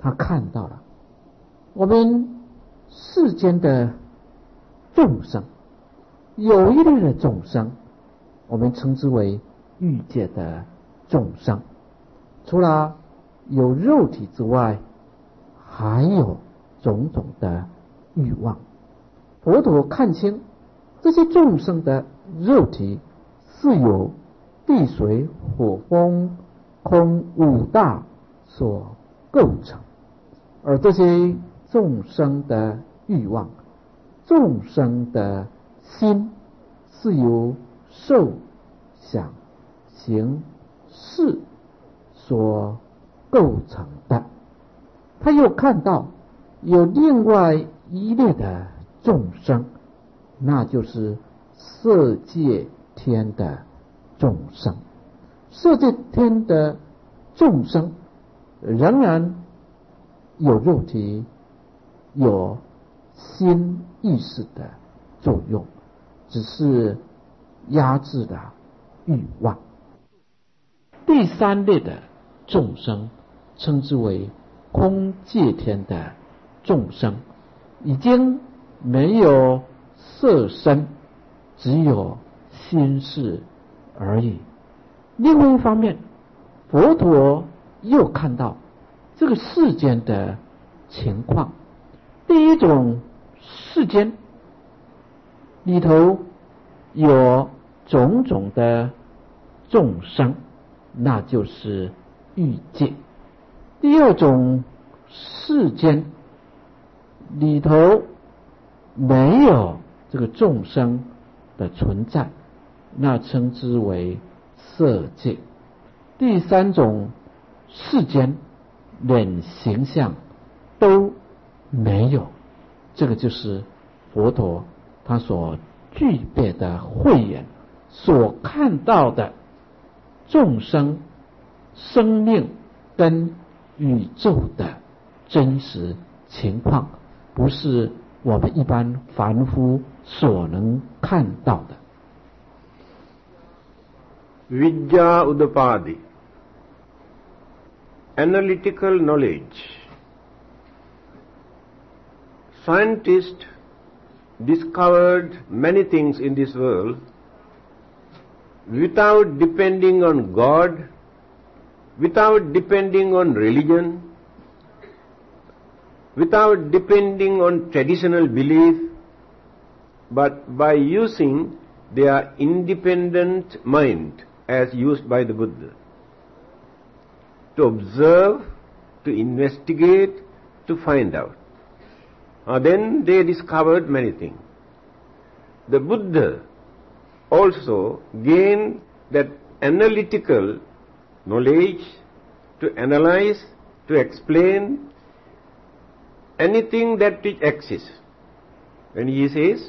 他看到了我们世间的众生，有一类的众生，我们称之为欲界的众生。除了有肉体之外，还有种种的欲望。佛陀看清这些众生的肉体是由地水火风空五大所构成，而这些众生的欲望，众生的心是由受想行识所构成的。他又看到有另外一类的众生，那就是色界天的众生。色界天的众生仍然有肉体，有心意识的作用，只是压制了欲望。第三类的众生称之为空界天的众生，已经没有色身，只有心识而已。另外一方面，佛陀又看到这个世间的情况。第一种世间里头有种种的众生，那就是欲界。第二种世间里头没有这个众生的存在，那称之为色界。第三种世间连形象都没有，这个就是佛陀他所具备的慧眼所看到的众生生命跟宇宙的真实情况，不是我们一般凡夫所能看到的。 Vidya Udapadi, analytical knowledge. Scientists discovered many things in this world without depending on God, without depending on religion, without depending on traditional belief, but by using their independent mind as used by the Buddha, to observe, to investigate, to find out. Then they discovered many things. The Buddha also gained that analytical knowledge to analyze, to explain anything that which exists. When he says,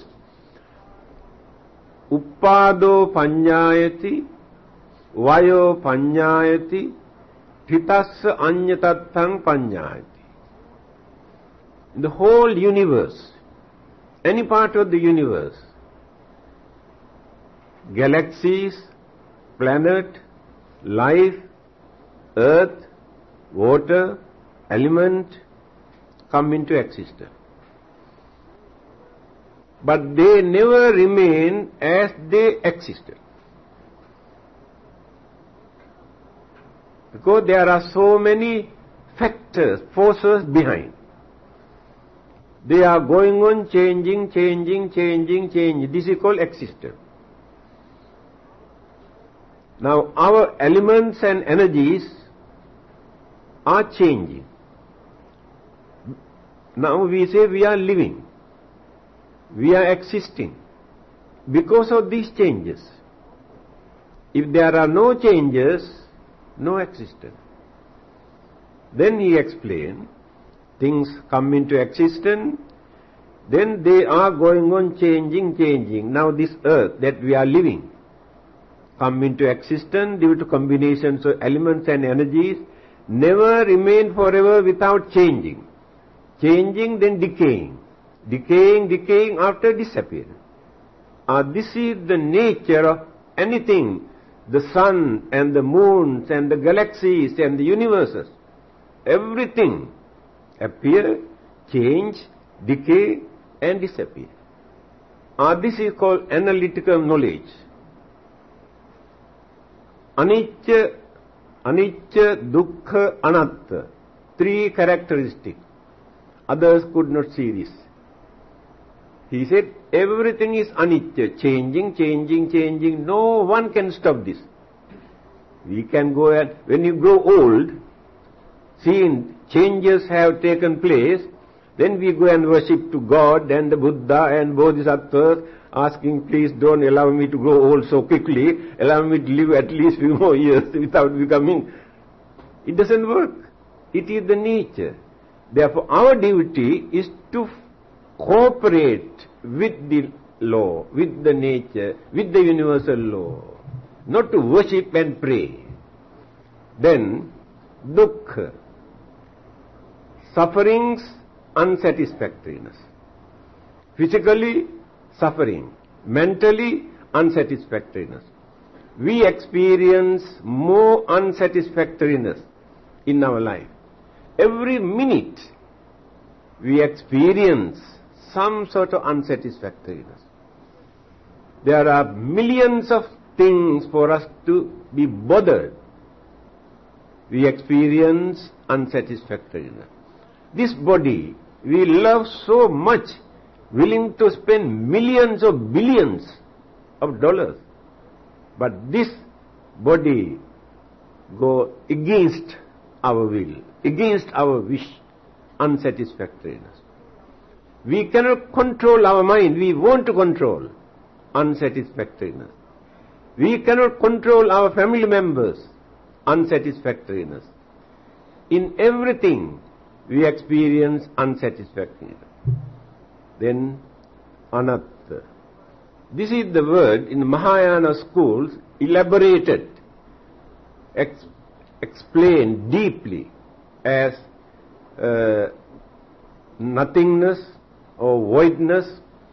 Uppado Panyayati, Vayo Panyayati, Thitassa Anyatattang Panyayati. In the whole universe, any part of the universe, galaxies, planet, life, earth, water, element come into existence. But they never remain as they existed. Because there are so many factors, forces behind. They are going on changing. This is called existence. Now our elements and energies are changing. Now we say we are living, we are existing because of these changes. If there are no changes, no existence. Then he explained, things come into existence, then they are going on changing. Now this earth that we are living come into existence due to combinations of elements and energies, never remain forever without changing. Changing, then decaying. Decaying after disappearing. This is the nature of anything, the sun and the moons and the galaxies and the universes. Everything appear, change, decay and disappear. This is called analytical knowledge. Anicca, dukkha, anatta. Three characteristics. Others could not see this. He said, everything is anicca, changing. No one can stop this. We can go and, when you grow old, seeing changes have taken place, then we go and worship to God and the Buddha and Bodhisattvas, asking, please don't allow me to grow old so quickly, allow me to live at least few more years without becoming. It doesn't work. It is the nature. Therefore, our duty is to cooperate with the law, with the nature, with the universal law, not to worship and pray. Then, dukkha, sufferings, unsatisfactoriness. Physically, suffering. Mentally, unsatisfactoriness. We experience more unsatisfactoriness in our life. Every minute, we experience some sort of unsatisfactoriness. There are millions of things for us to be bothered. We experience unsatisfactoriness. This body, we love so much, willing to spend millions or billions of dollars. But this body go against our will, against our wish, unsatisfactoriness. We cannot control our mind, we want to control unsatisfactoriness. We cannot control our family members, unsatisfactoriness. In everything, we experience unsatisfactoriness. Then, anatta. This is the word in Mahayana schools, elaborated, explained deeply as nothingness or voidness,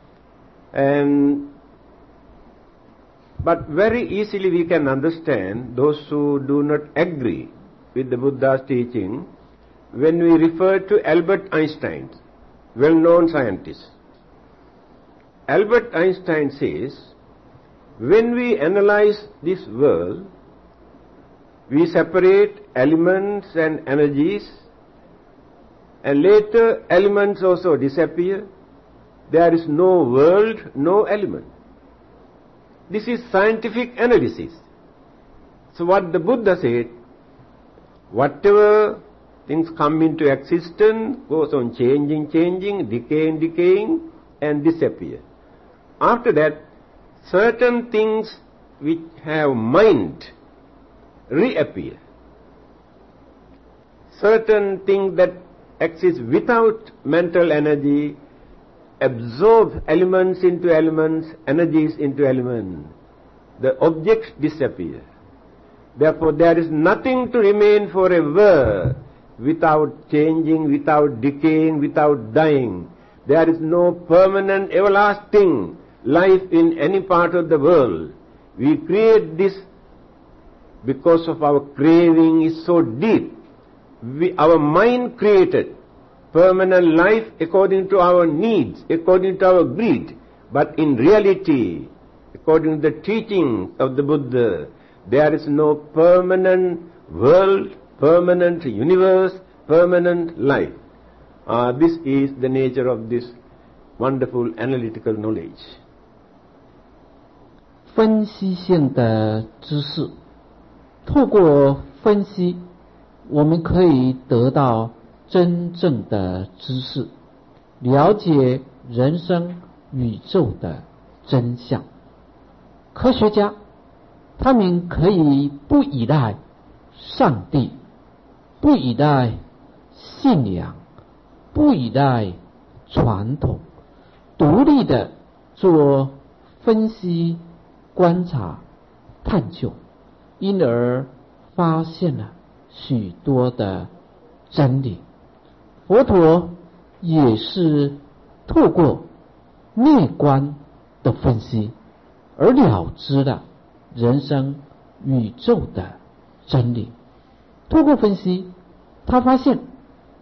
but very easily we can understand those who do not agree with the Buddha's teaching when we refer to Albert Einstein, well-known scientist. Albert Einstein says, when we analyze this world, we separate elements and energies, and later elements also disappear. There is no world, no element. This is scientific analysis. So what the Buddha said, whatever things come into existence, goes on changing, decaying, and disappear. After that, certain things which have mind reappear. Certain things that exist without mental energy absorb elements into elements, energies into elements. The objects disappear. Therefore, there is nothing to remain forever without changing, without decaying, without dying. There is no permanent, everlasting life in any part of the world. We create this because of our craving is so deep. Our mind created permanent life according to our needs, according to our greed. But in reality, according to the teaching of the Buddha, there is no permanent world, permanent universe, permanent life. This is the nature of this wonderful analytical knowledge. 分析性的知识，透过分析，我们可以得到真正的知识，了解人生宇宙的真相。科学家，他们可以不依赖上帝，不依赖信仰，不依赖传统，独立的做分析、观察、探究，因而发现了许多的真理。佛陀也是透过内观的分析而了知了人生宇宙的真理。透过分析，他发现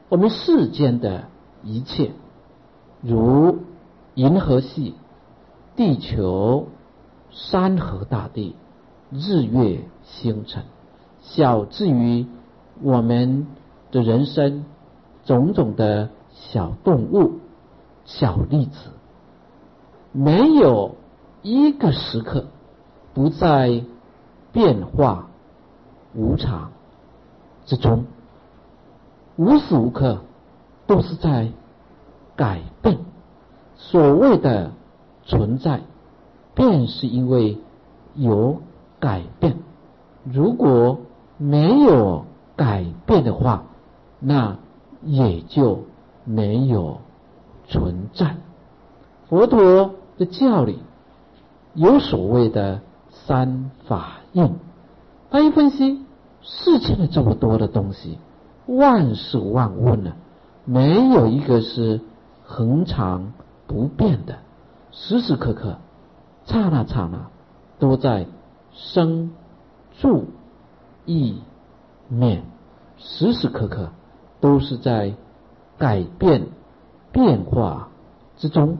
我们世间的一切，如银河系、地球、山河大地、日月星辰，小至于我们的人生种种的小动物、小粒子，没有一个时刻不在变化无常之中，无时无刻都是在改变。所谓的存在，便是因为有改变。如果没有改变的话，那也就没有存在。佛陀的教理有所谓的三法印，他一分析世间的这么多的东西，万事万物呢，没有一个是恒常不变的，时时刻刻刹那刹那都在生住意灭，时时刻刻都是在改变变化之中。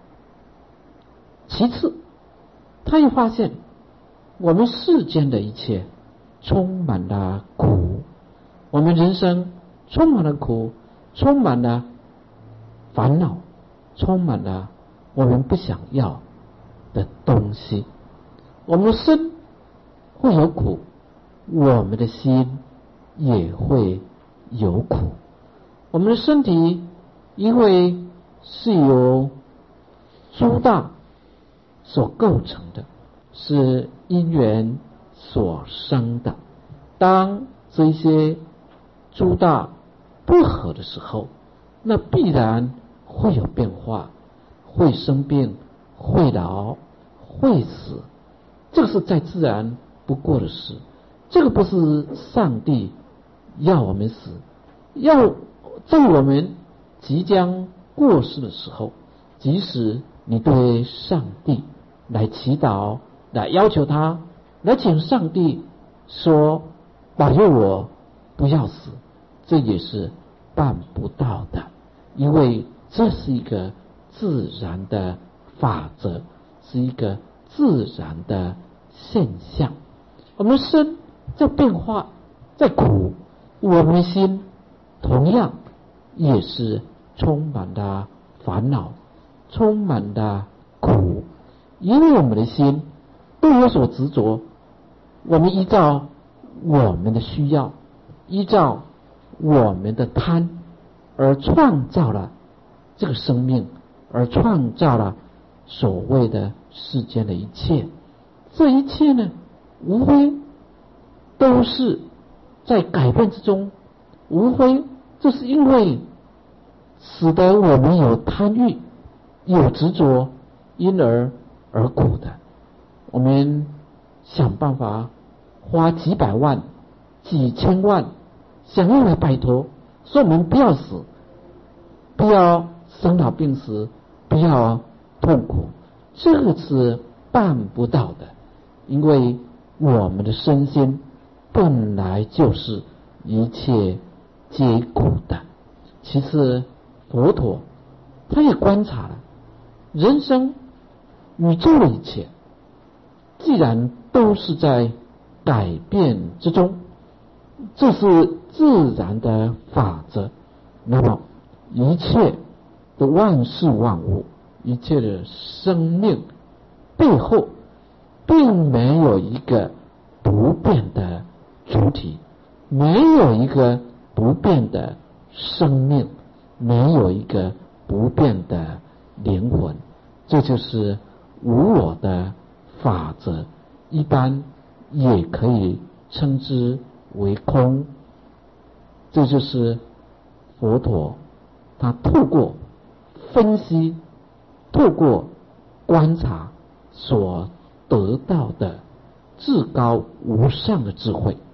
其次，他又发现我们世间的一切充满了苦，我们人生充满了苦，充满了烦恼，充满了我们不想要的东西。我们的身会有苦，我们的心也会有苦。我们的身体因为是由诸大所构成的，是因缘所生的。当这些诸大不合的时候，那必然会有变化，会生病，会老，会死，这个是再自然不过的事。这个不是上帝要我们死，要在我们即将过世的时候，即使你对上帝来祈祷，来要求他，来请上帝说保佑我不要死，这也是办不到的，因为这是一个自然的法则，是一个自然的现象。我们身在变化，在苦，我们的心同样也是充满了烦恼，充满了苦，因为我们的心都有所执着。我们依照我们的需要，依照我们的贪，而创造了这个生命，而创造了所谓的世间的一切。这一切呢，无非都是在改变之中，无非这是因为使得我们有贪欲，有执着，因而苦的。我们想办法花几百万、几千万，想要来摆脱，说我们不要死，不要生老病死，不要痛苦，这个是办不到的，因为我们的身心本来就是一切皆苦的。其次，佛陀他也观察了人生宇宙的一切，既然都是在改变之中，这是自然的法则，那么一切的万事万物，一切的生命背后并没有一个不变的主体，没有一个不变的生命，没有一个不变的灵魂，这就是无我的法则，一般也可以称之为空。这就是佛陀他透过分析，透过观察所得到的至高无上的智慧。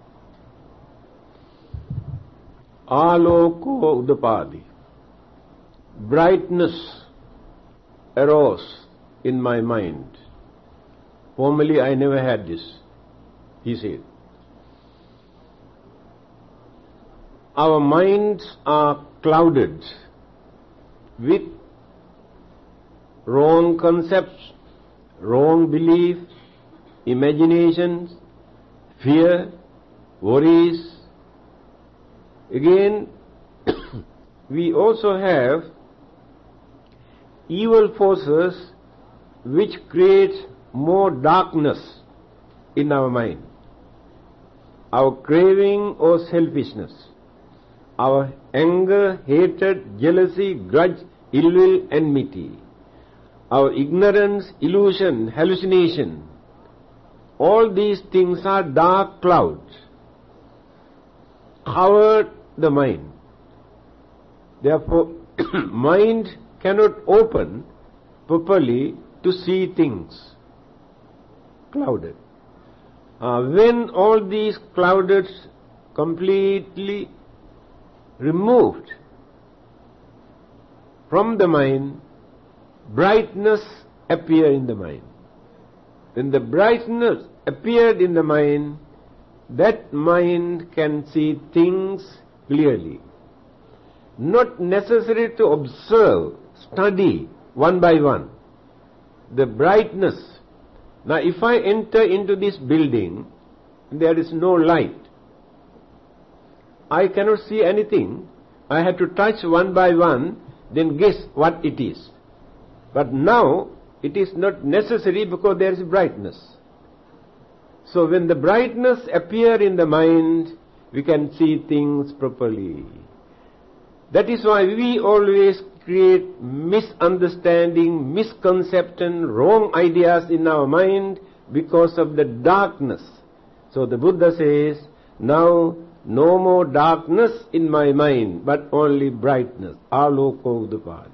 Aloko Udapadi, brightness arose in my mind. Formerly I never had this, he said. our minds are clouded with wrong concepts, wrong beliefs, imaginations, fear, worries. Again, we also have evil forces which create more darkness in our mind. Our craving or selfishness, our anger, hatred, jealousy, grudge, ill will, enmity, our ignorance, illusion, hallucination, all these things are dark clouds, cover the mind. Therefore, mind cannot open properly to see things clouded. When all these clouds completely removed from the mind, brightness appear in the mind. When the brightness appeared in the mind, that mind can see things clearly. Not necessary to observe, study one by one. The brightness. Now if I enter into this building, there is no light. I cannot see anything. I have to touch one by one, then guess what it is. But now it is not necessary because there is brightness. So when the brightness appears in the mind, we can see things properly. That is why we always create misunderstanding, misconception, wrong ideas in our mind because of the darkness. So the Buddha says, now no more darkness in my mind, but only brightness. Aloko udapadi.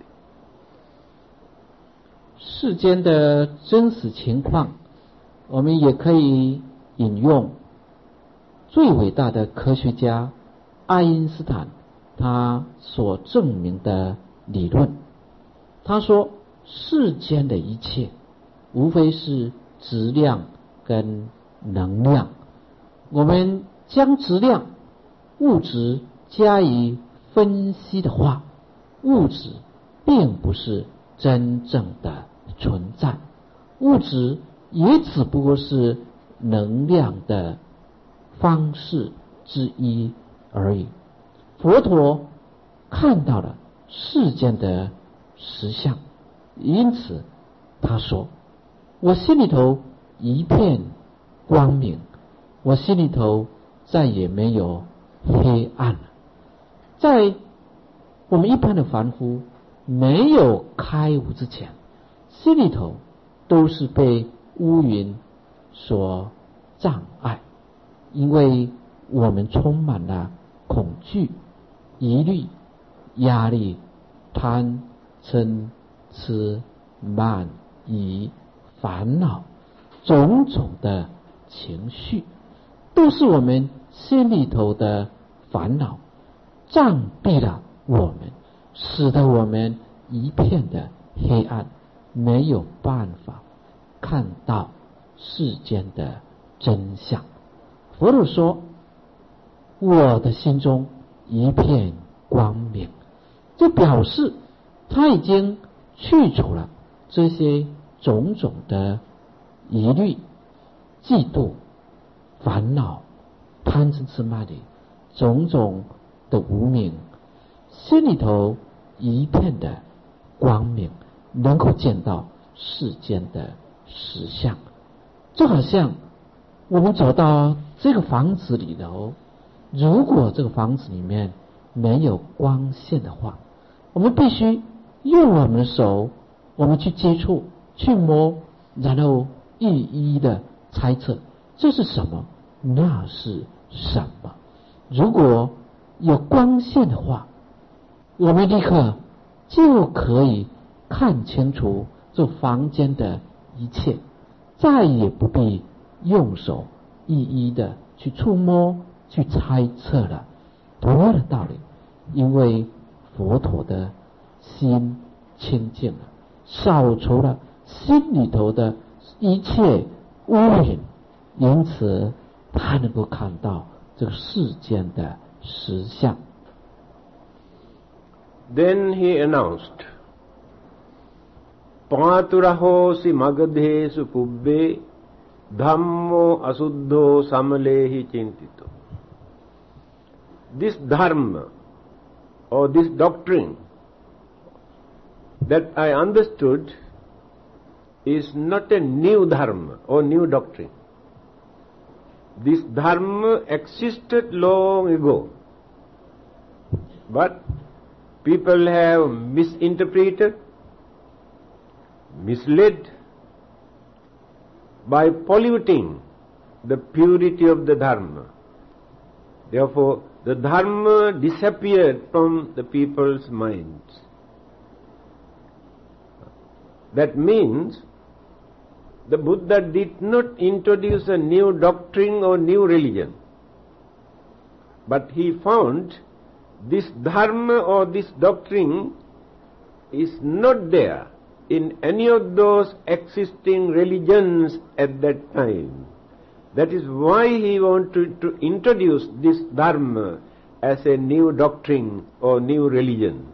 世间的真实情况，我们也可以引用最伟大的科学家爱因斯坦他所证明的理论。他说，世间的一切无非是质量跟能量。我们将质量物质加以分析的话，物质并不是真正的存在，物质也只不过是能量的方式之一而已。佛陀看到了世间的实相，因此他说，我心里头一片光明，我心里头再也没有黑暗了。在我们一般的凡夫没有开悟之前，心里头都是被乌云所障碍，因为我们充满了恐惧、疑虑、压力、贪、嗔、痴、慢、疑、烦恼，种种的情绪，都是我们心里头的烦恼，障蔽了我们，使得我们一片的黑暗，没有办法看到世间的真相。佛陀说，我的心中一片光明，就表示他已经去除了这些种种的疑虑、嫉妒、烦恼、贪嗔痴慢疑，种种的无明，心里头一片的光明，能够见到世间的实相。就好像我们走到这个房子里头，如果这个房子里面没有光线的话，我们必须用我们的手，我们去接触、去摸，然后一一的猜测这是什么，那是什么。如果有光线的话，我们立刻就可以看清楚这房间的一切，再也不必用手一一的去触摸、去猜测了。同样的道理，因为佛陀的心清净了，扫除了心里头的一切污染，因此他能够看到这个世间的实相。 Then he announced, Pāturahosi magadhesu pubbe dhammo asuddho samalehi chintito. This dharma or this doctrine that I understood is not a new dharma or new doctrine. This dharma existed long ago, but people have misinterpreted, misled by polluting the purity of the dharma. Therefore, the dharma disappeared from the people's minds. That means the Buddha did not introduce a new doctrine or new religion, but he found this dharma or this doctrine is not there in any of those existing religions at that time. That is why he wanted to introduce this dharma as a new doctrine or new religion.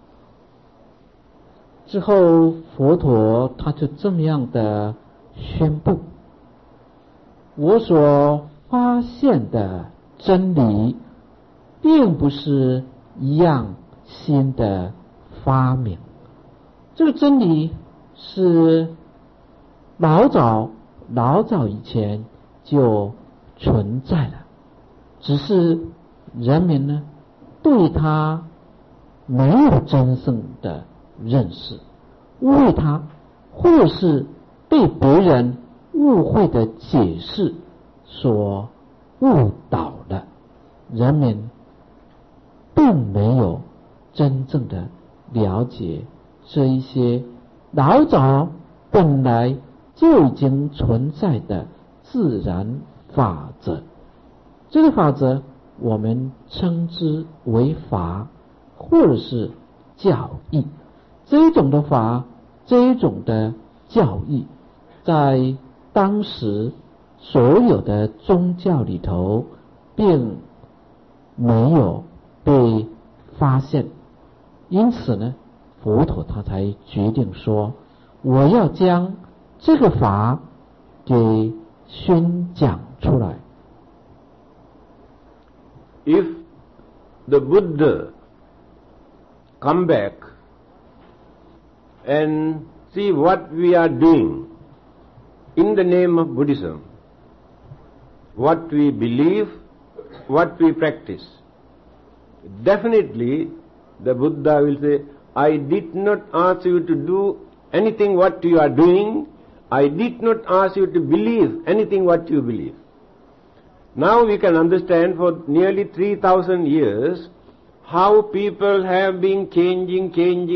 之后，佛陀他就这么样的宣布：我所发现的真理，并不是一样新的发明。这个真理是老早以前就存在了，只是人民呢对它没有真正的认识，误会它，或是被别人误会的解释所误导了，人民并没有真正的了解这一些老早本来就已经存在的自然法则。这个法则我们称之为法，或者是教义。这一种的法，这一种的教义，在当时所有的宗教里头并没有被发现，因此呢，佛陀他才决定说，我要将这个法给宣讲出来。 If the Buddha come back and see what we are doing in the name of Buddhism, what we believe, what we practice, definitely the Buddha will say, I did not ask you to do anything what you are doing, I did not ask you to believe anything what you believe. Now we can understand for nearly 3,000 years how people have been changing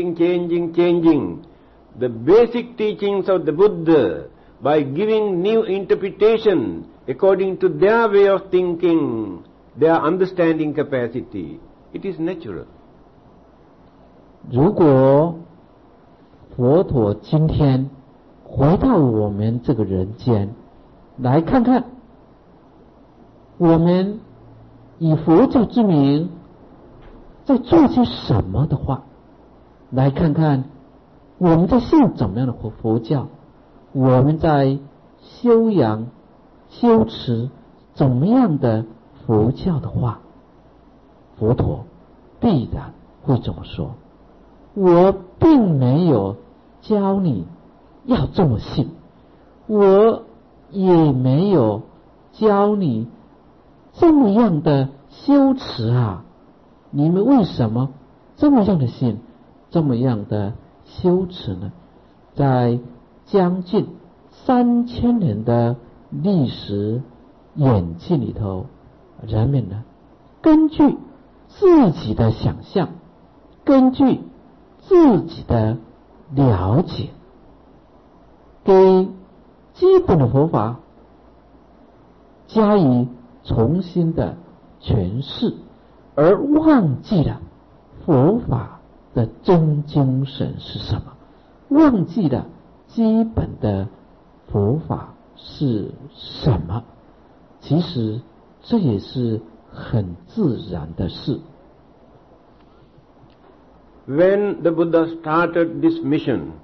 the basic teachings of the Buddha by giving new interpretation according to their way of thinking, their understanding capacity. It is natural. 如果佛陀今天回到我们这个人间，来看看我们以佛教之名在做些什么的话，来看看我们在信怎么样的佛教，我们在修养修持怎么样的佛教的话，佛陀必然会这么说，我并没有教你要这么信，我也没有教你这么样的修持啊，你们为什么这么样的信，这么样的修持呢？在将近3000年的历史演进里头，人们呢根据自己的想象，根据自己的了解，给基本的佛法加以重新的诠释，而忘记了佛法的真精神是什么，忘记了基本的佛法是什么。其实这也是很自然的事。 when the Buddha started this mission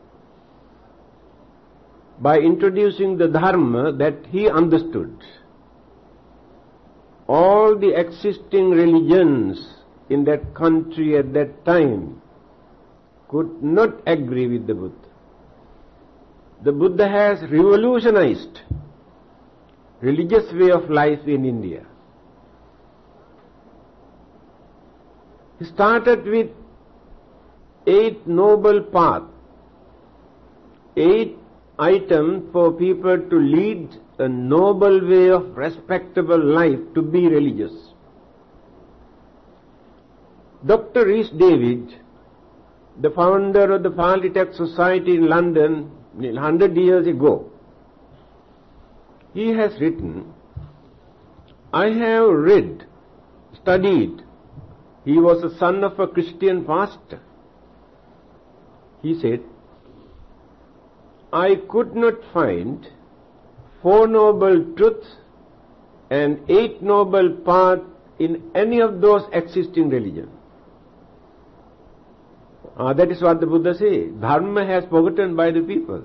by introducing the Dharma that he understood, all the existing religions in that country at that time could not agree with the Buddha. The Buddha has revolutionized religious way of life in India. He started with 8 noble paths, 8 items for people to lead a noble way of respectable life, to be religious. Dr. Rhys David, the founder of the Polytech Society in London 100 years ago, he has written, I have read, studied. He was the son of a Christian pastor. He said, I could not find 4 noble truths and 8 noble paths in any of those existing religions. That is what the Buddha says. Dharma has forgotten by the people.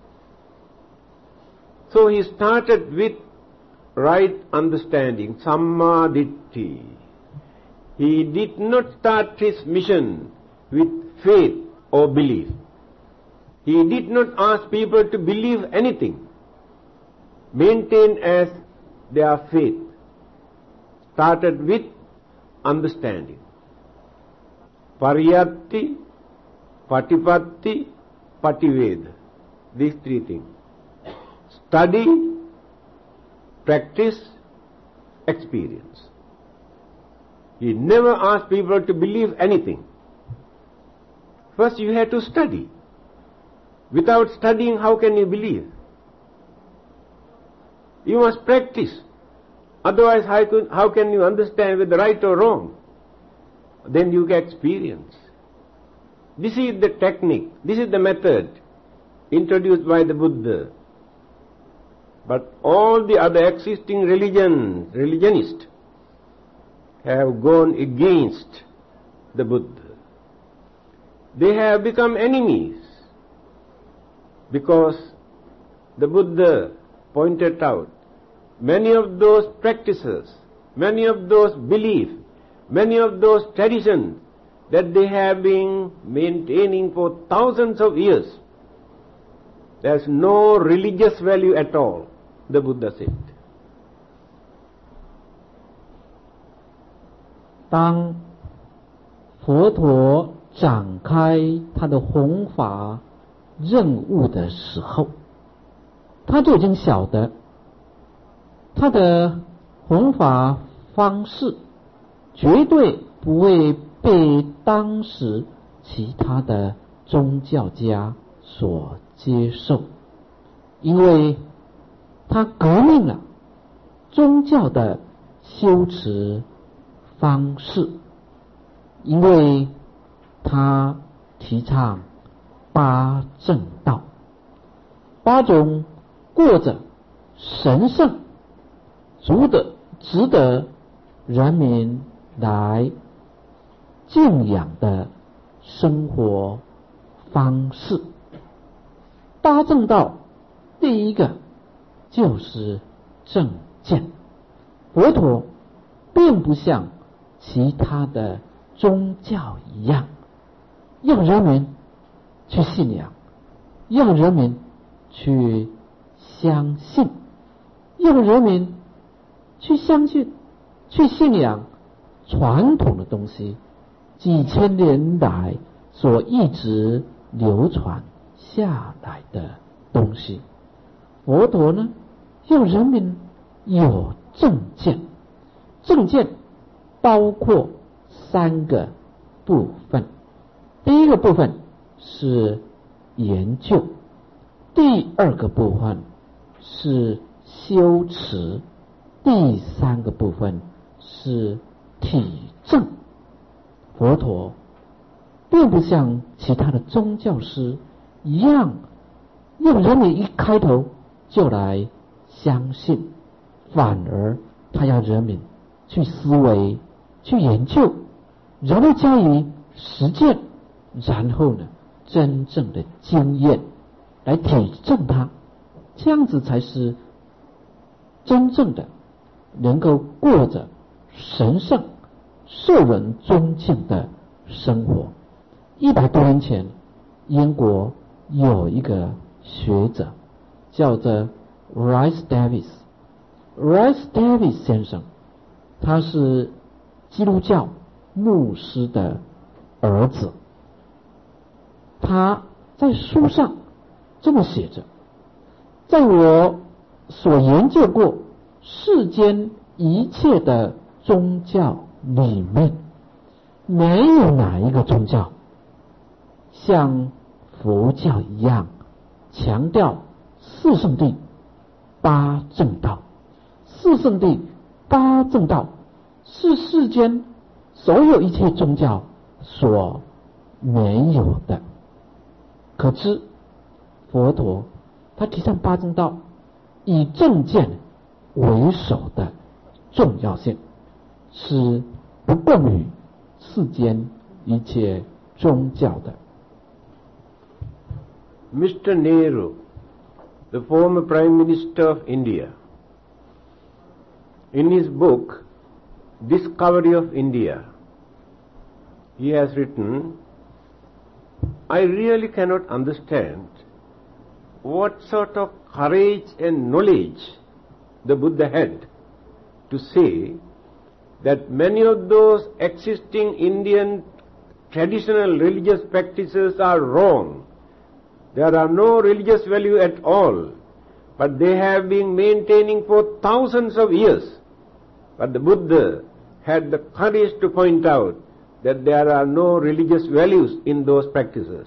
So he started with right understanding, Samma Ditti. He did not start his mission with faith or belief. He did not ask people to believe anything. Maintain as their faith. Started with understanding. Pariyatti, Patipatti, Pativeda. These 3 things. Study, practice, experience. He never asked people to believe anything. First you have to study. Without studying, how can you believe? You must practice. Otherwise, how can you understand whether right or wrong? Then you get experience. This is the technique, this is the method introduced by the Buddha. But all the other existing religionists have gone against the Buddha. They have become enemies because the Buddha pointed out many of those practices, many of those beliefs, many of those traditions that they have been maintaining for thousands of years. There's no religious value at all, the Buddha said. 当佛陀展开他的弘法任务的时候，他就已经晓得他的弘法方式绝对不会被当时其他的宗教家所接受，因为他革命了宗教的修持方式，因为他提倡8正道，8种过着神圣、值得人民来敬仰的生活方式。8正道，第一个就是正见。佛陀并不像其他的宗教一样，要人民去信仰，要人民去相信，要人民去相信、去信仰传统的东西，几千年来所一直流传下来的东西。佛陀呢，要人民有正见。正见包括3个部分，第一个部分是研究，第2个部分是修持，第3个部分是体证。佛陀并不像其他的宗教师一样，让人民一开头就来相信，反而他要人民去思维、去研究，然后加以实践，然后呢，真正的经验来体证它，这样子才是真正的能够过着神圣、受人尊敬的生活。100多年前，英国有一个学者叫做 Rhys Davies。Rhys Davies 先生，他是基督教牧师的儿子。他在书上这么写着：在我所研究过世间一切的宗教里面，没有哪一个宗教像佛教一样强调四圣谛、八正道。四圣谛、八正道是世间所有一切宗教所没有的。可知佛陀他提倡八正道，以正见为首的重要性，是不共于世间一切宗教的。 Mr. Nehru, the former Prime Minister of India, in his book Discovery of India, he has written, I really cannot understand what sort of courage and knowledge the Buddha had to say that many of those existing Indian traditional religious practices are wrong. There are no religious value at all, but they have been maintaining for thousands of years. But the Buddha had the courage to point out that there are no religious values in those practices.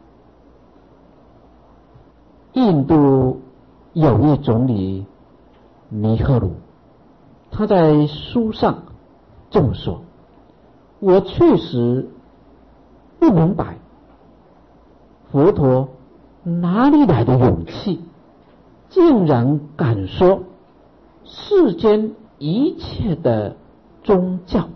印度有一总理尼赫鲁，他在书上这么说：我确实不明白佛陀哪里来的勇气，竟然敢说世间一切的宗教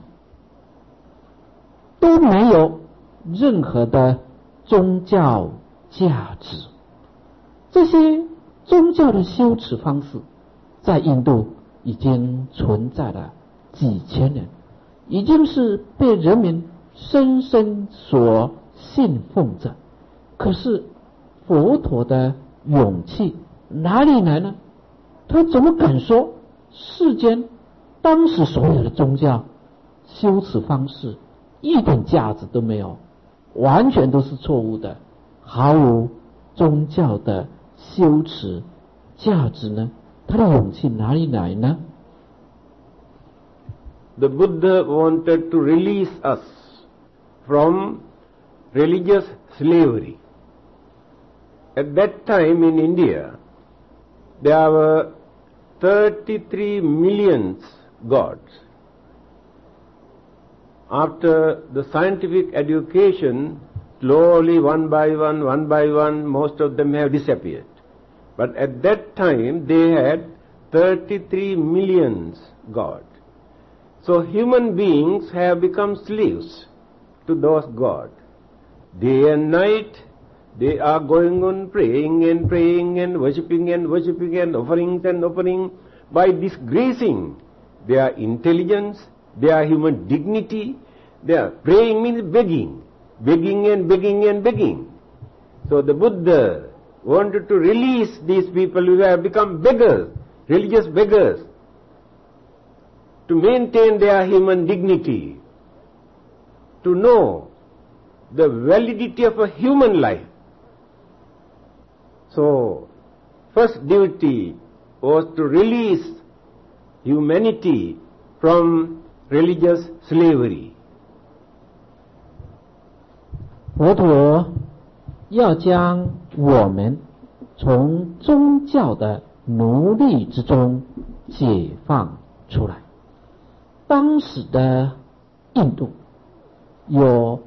都没有任何的宗教价值。这些宗教的修持方式在印度已经存在了几千年，已经是被人民深深所信奉着。可是佛陀的勇气哪里来呢？他怎么敢说世间当时所有的宗教修持方式一点价值都没有，完全都是错误的，毫无宗教的修持价值呢？他的勇气哪里来呢？ The Buddha wanted to release us from religious slavery. At that time in India, there were 33 million gods. After the scientific education, slowly one by one, most of them have disappeared. But at that time, they had 33 million gods. So human beings have become slaves to those gods. Day and night, they are going on praying and praying and worshipping and offering by disgracing their intelligence, their human dignity. Their praying means begging and begging. So the Buddha wanted to release these people who have become beggars, religious beggars, to maintain their human dignity, to know the validity of a human life. So, first duty was to release humanity from religious slavery. 佛陀要将我们从宗教的奴隶之中解放出来。当时的印度有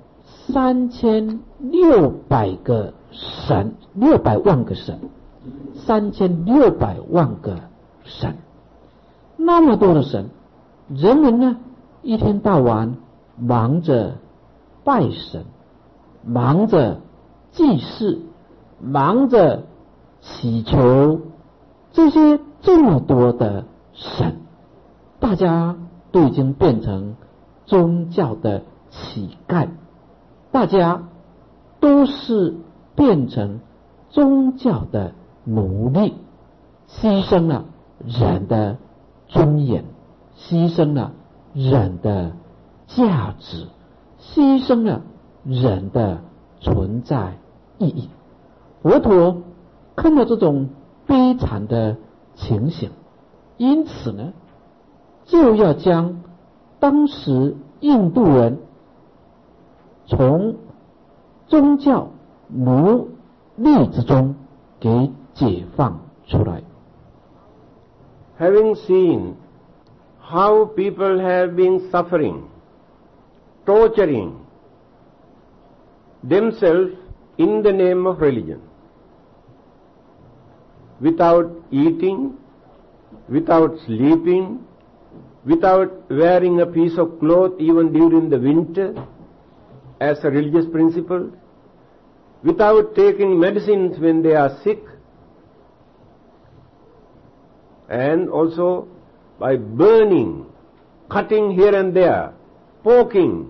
3600个神，600万个神，3600万个神，那么多的神，人们呢一天到晚忙着拜神，忙着祭祀，忙着祈求，这些这么多的神，大家都已经变成宗教的乞丐，大家都是变成宗教的奴隶，牺牲了人的尊严，牺牲了人的价值，牺牲了人的存在意义。佛陀看到这种悲惨的情形，因此呢，就要将当时印度人从宗教奴隶之中给解放出来。 Having seen how people have been suffering, torturing themselves in the name of religion, without eating, without sleeping, without wearing a piece of cloth even during the winter as a religious principle, without taking medicines when they are sick, and also by burning, cutting here and there, poking,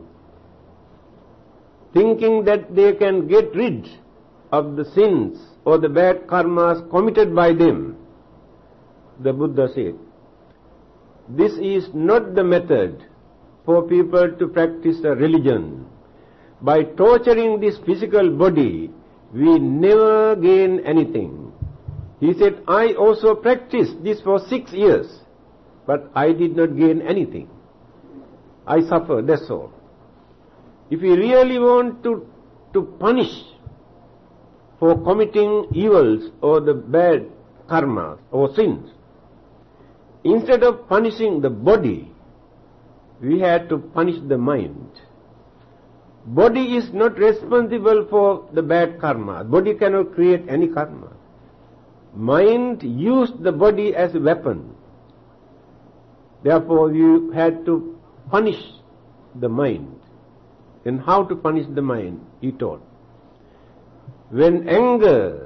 thinking that they can get rid of the sins or the bad karmas committed by them. The Buddha said, this is not the method for people to practice a religion. By torturing this physical body, we never gain anything. He said, I also practiced this for 6 years, but I did not gain anything. I suffered, that's all. If we really want to punish for committing evils or the bad karmas or sins, instead of punishing the body, we had to punish the mind. Body is not responsible for the bad karma. Body cannot create any karma. Mind used the body as a weapon. Therefore, you had to punish the mind. And how to punish the mind, he taught. When anger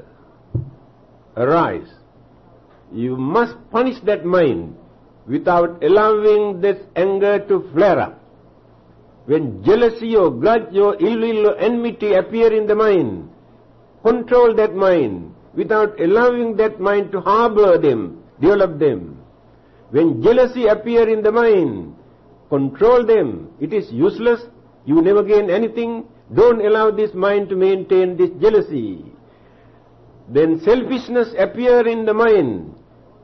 arises, you must punish that mind without allowing this anger to flare up. When jealousy or grudge or ill will or enmity appear in the mind, control that mind without allowing that mind to harbor them, develop them. When jealousy appear in the mind, control them. It is useless. You never gain anything. Don't allow this mind to maintain this jealousy. Then selfishness appear in the mind.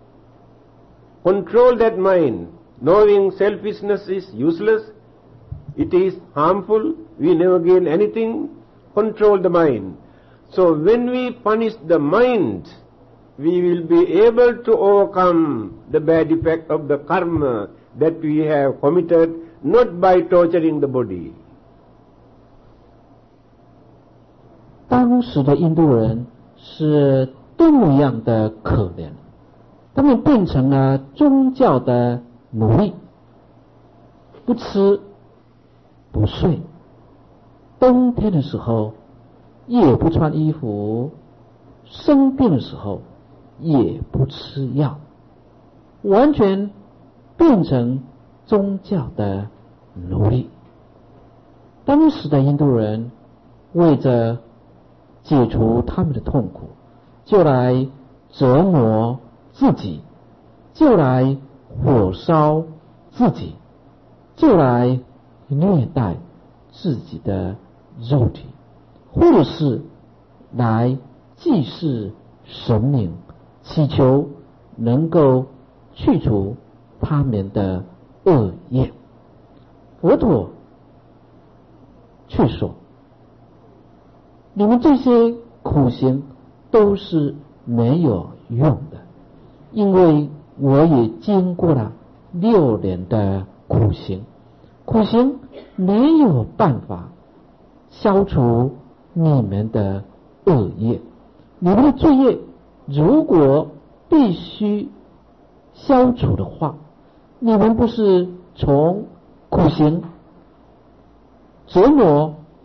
Control that mind, knowing selfishness is useless, it is harmful, we never gain anything. Control the mind. So when we punish the mind, we will be able to overcome the bad effect of the karma that we have committed, not by torturing the body. 当时的印度人是多么样的可怜，他们变成了宗教的奴隶，不吃不睡，冬天的时候也不穿衣服，生病的时候也不吃药，完全变成宗教的奴隶。当时的印度人为着解除他们的痛苦，就来折磨自己，就来火烧自己，就来虐待自己的肉体，或者是来祭祀神明，祈求能够去除他们的恶业。佛陀却说，你们这些苦行都是没有用的，因为我也经过了6年的苦行，苦行没有办法消除你们的恶业。你们的罪业如果必须消除的话，你们不是从苦行折磨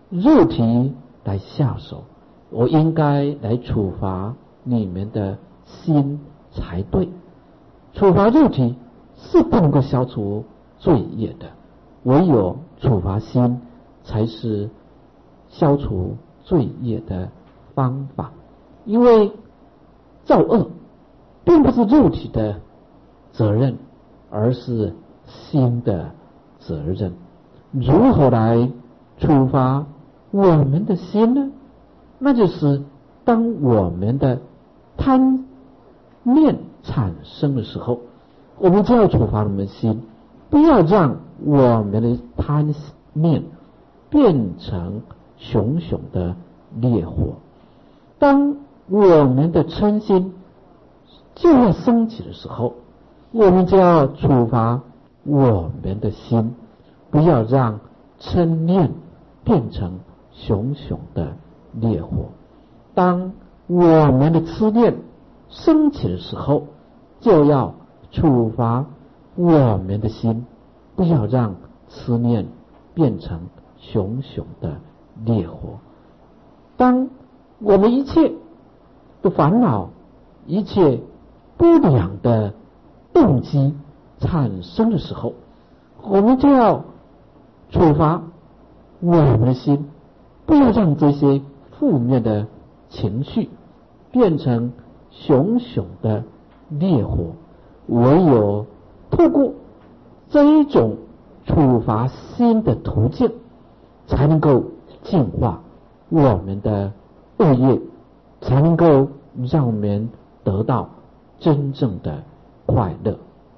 肉体来下手，我应该来处罚你们的心才对。处罚肉体是不能够消除罪业的，唯有处罚心才是消除罪业的方法。因为造恶并不是肉体的责任，而是心的责任。如何来处罚我们的心呢？那就是当我们的贪念产生的时候，我们就要处罚我们的心，不要让我们的贪念变成熊熊的烈火。当我们的嗔心就要升起的时候，我们就要处罚我们的心，不要让嗔念变成熊熊的烈火。当我们的痴念升起的时候，就要处罚我们的心，不要让痴念变成熊熊的烈火。当我们一切的烦恼，一切不良的动机产生的时候，我们就要处罚我们的心，不要让这些负面的情绪变成熊熊的烈火。唯有透过这一种处罚心的途径，才能够净化我们的恶业，才能够让我们得到真正的快乐。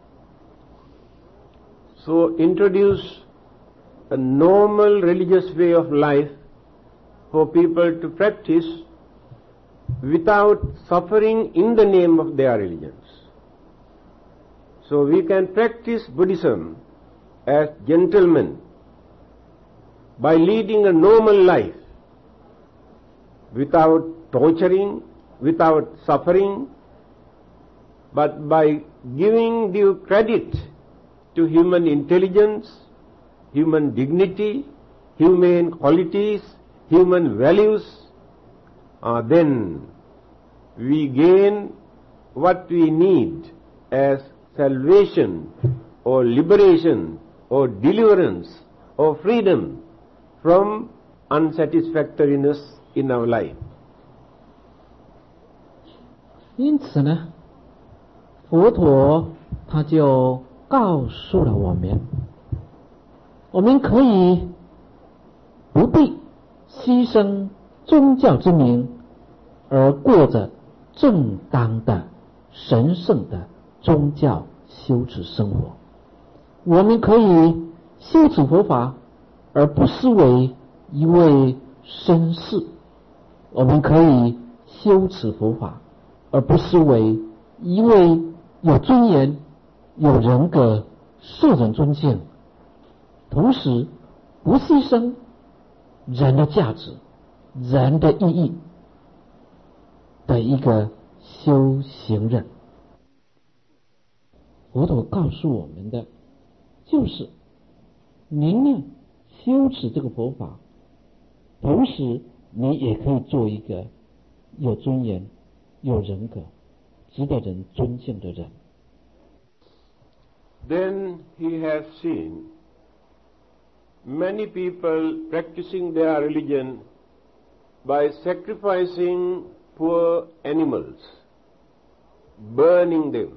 So introduce a normal religious way of life for people to practice without suffering in the name of their religions. So we can practice Buddhism as gentlemen by leading a normal life without torturing, without suffering, but by giving due credit to human intelligence, human dignity, human qualities, human values, then we gain what we need as salvation or liberation or deliverance or freedom from unsatisfactoriness in our life. 因此呢，佛陀他就告诉了我们，我们可以不必牺牲宗教之名而过着正当的神圣的宗教修持生活。我们可以修持佛法而不失为一位绅士，我们可以修持佛法而不失为一位有尊严、有人格、受人尊敬，同时不牺牲人的价值、人的意义的一个修行人。佛陀告诉我们的就是宁愿修持这个佛法，同时你也可以做一个有尊严、有人格、值得人尊敬的人。 Then he has seen many people practicing their religion by sacrificing poor animals, burning them,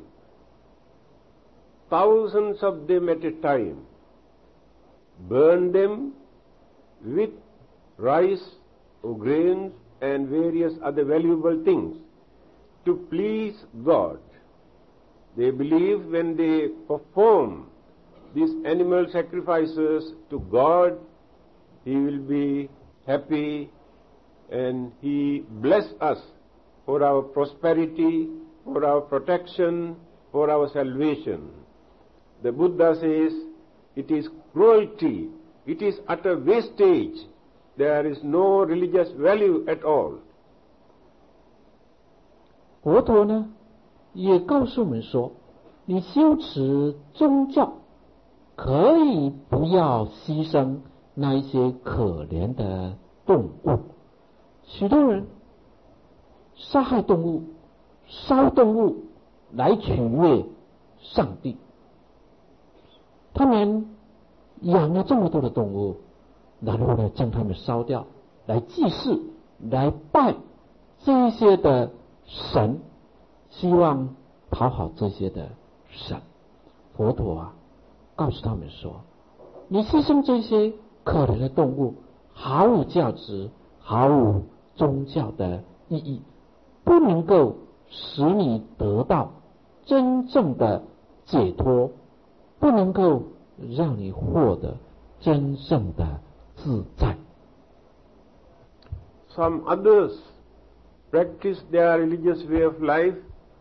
thousands of them at a time, burn them with rice or grains and various other valuable things to please God. They believe when they perform these animal sacrifices to God, He will be happy and He bless us for our prosperity, for our protection, for our salvation. The Buddha says it is cruelty, it is utter wastage, there is no religious value at all. 佛陀呢也告诉我们说，你修持宗教可以不要牺牲那一些可怜的动物。许多人杀害动物、烧动物来取悦上帝。他们养了这么多的动物，然后呢，将它们烧掉，来祭祀，来拜这一些的神，希望讨好这些的神。佛陀告诉他们说，你牺牲这些可怜的动物，毫无价值，毫无宗教的意义，不能够使你得到真正的解脱，不能够让你获得真正的自在。 Some others practice their religious way of life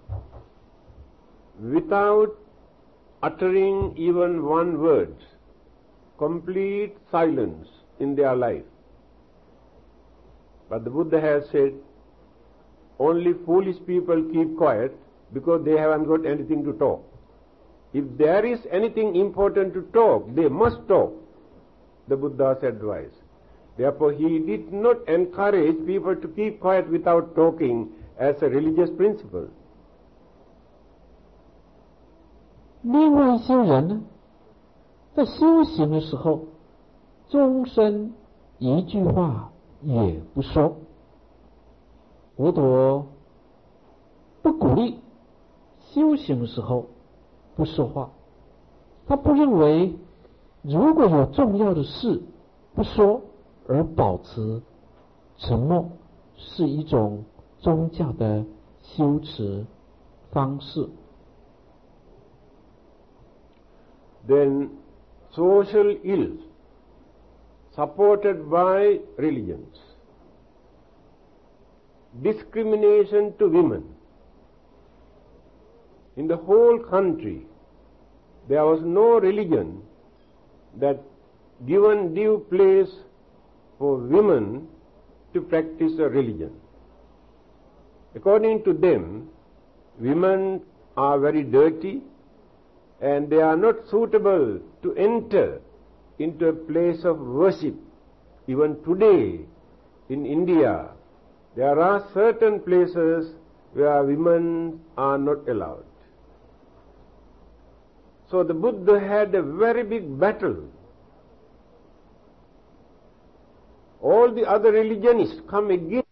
without uttering even one word, complete silence in their life. But the Buddha has said, only foolish people keep quiet because they haven't got anything to talk. If there is anything important to talk, they must talk, the Buddha's advice. Therefore, he did not encourage people to keep quiet without talking as a religious principle. 另外一些人呢，在修行的时候，终身一句话也不说。佛陀不鼓励修行的时候不说话，他不认为如果有重要的事不说而保持沉默是一种宗教的修持方式。 Then social ills supported by religions, discrimination to women. In the whole country, there was no religion that given due place for women to practice a religion. According to them, women are very dirty and they are not suitable to enter into a place of worship. Even today in India, there are certain places where women are not allowed. So the Buddha had a very big battle. All the other religionists come against